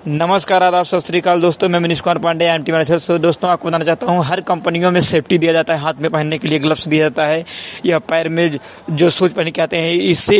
नमस्कार, आदाब, सत श्री अकाल दोस्तों। मैं मनीष कुमार पांडे, एमटी मैनेजर। दोस्तों, आपको बताना चाहता हूं, हर कंपनियों में सेफ्टी दिया जाता है, हाथ में पहनने के लिए ग्लव्स दिया जाता है या पैर में जो शूज पहन के आते हैं। इससे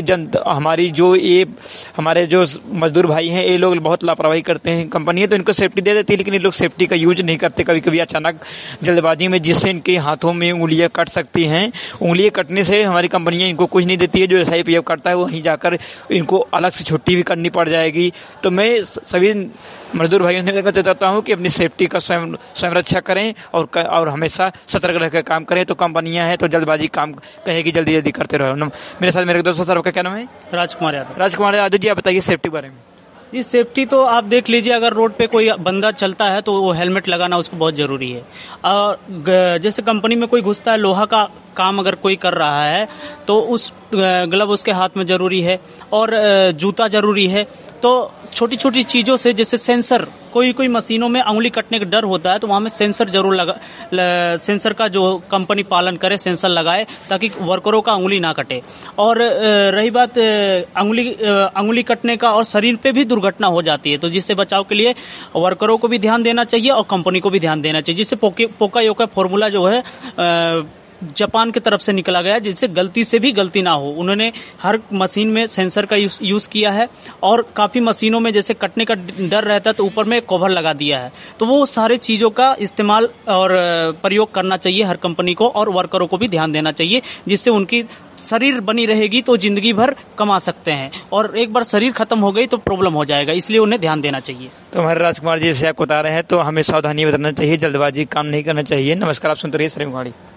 हमारे जो मजदूर भाई हैं, ये लोग बहुत लापरवाही करते हैं। कंपनियां तो इनको सेफ्टी दे देती है, लेकिन ये लोग सेफ्टी का यूज नहीं करते। कभी कभी अचानक जल्दबाजी में, जिससे इनके हाथों में उंगलियां कट सकती हैं। उंगलियां कटने से हमारी कंपनियां इनको कुछ नहीं देती है। जो SIPF करता है, वहीं जाकर इनको अलग से छुट्टी भी करनी पड़ जाएगी। तो मैं सभी मजदूर भाइयों से कहना चाहता हूं कि अपनी सेफ्टी का स्वयं रक्षा करें और हमेशा सतर्क रहकर काम करें। तो कंपनियां हैं तो जल्दबाजी काम कहेगी, जल्दी जल्दी करते रहो। मेरे साथ मेरे दोस्तों, सर आपका क्या नाम है? राजकुमार यादव। राजकुमार यादव जी, आप बताइए सेफ्टी के बारे में। ये सेफ्टी तो आप देख लीजिए, अगर रोड पे कोई बंदा चलता है तो वो हेलमेट लगाना उसको बहुत जरूरी है। जैसे कंपनी में कोई घुसता है, लोहा का काम अगर कोई कर रहा है तो उस ग्लव उसके हाथ में जरूरी है और जूता जरूरी है। तो छोटी छोटी चीजों से, जैसे सेंसर, कोई मशीनों में उंगली कटने का डर होता है तो वहां में सेंसर जरूर सेंसर का जो कंपनी पालन करे, सेंसर लगाए ताकि वर्करों का उंगली ना कटे। और रही बात उंगली कटने का, और शरीर पे भी दुर्घटना हो जाती है, तो जिससे बचाव के लिए वर्करों को भी ध्यान देना चाहिए और कंपनी को भी ध्यान देना चाहिए। जिससे पोका योका फॉर्मूला जो है जापान की तरफ से निकला गया, जिससे गलती से भी गलती ना हो। उन्होंने हर मशीन में सेंसर का यूज किया है और काफी मशीनों में जैसे कटने का डर रहता है तो ऊपर में कवर लगा दिया है। तो वो सारे चीजों का इस्तेमाल और प्रयोग करना चाहिए हर कंपनी को, और वर्करों को भी ध्यान देना चाहिए, जिससे उनकी शरीर बनी रहेगी तो जिंदगी भर कमा सकते हैं, और एक बार शरीर खत्म हो गई तो प्रॉब्लम हो जाएगा, इसलिए उन्हें ध्यान देना चाहिए। तो हमारे राजकुमार जी, जैसे आप बता रहे हैं, तो हमें सावधानी बरतना चाहिए, जल्दबाजी काम नहीं करना चाहिए। नमस्कार, आप सुनते रहिए श्री मुखाड़ी।